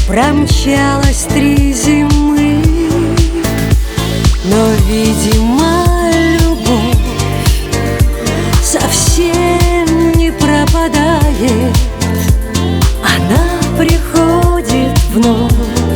Промчалось 3 зимы, но, видимо, любовь совсем не пропадает. Она приходит вновь,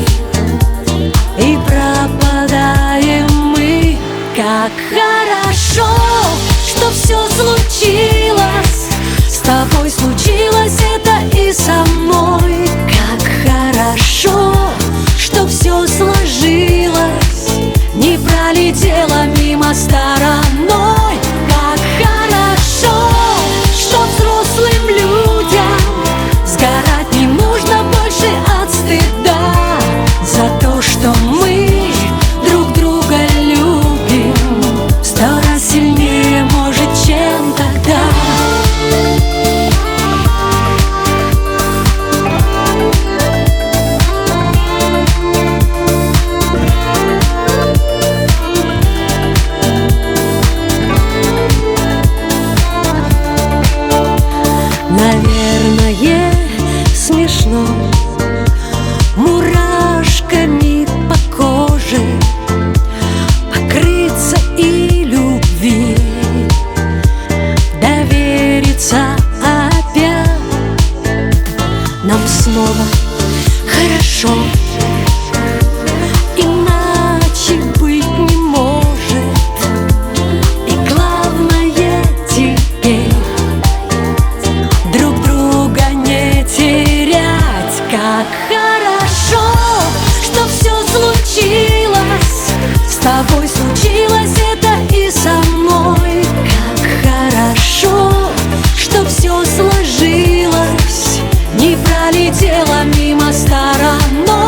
и пропадаем мы. Как хорошо, что все случилось, с тобой случилось это и со мной. Как хорошо, что все сложилось, не пролетело мимо стороной. Как хорошо, что взрослым людям сгорать не нужно больше от стыда за то, что мы друг друга любим 100 раз сильнее, может, чем тогда. Наверное, смешно мурашками по коже покрыться и любви довериться опять. Нам снова хорошо, иначе быть не может. И главное теперь друг друга не терять. Как хорошо, что все случилось, с тобой случилось это и со мной. Как хорошо, что все сложилось, не пролетело мимо стороной.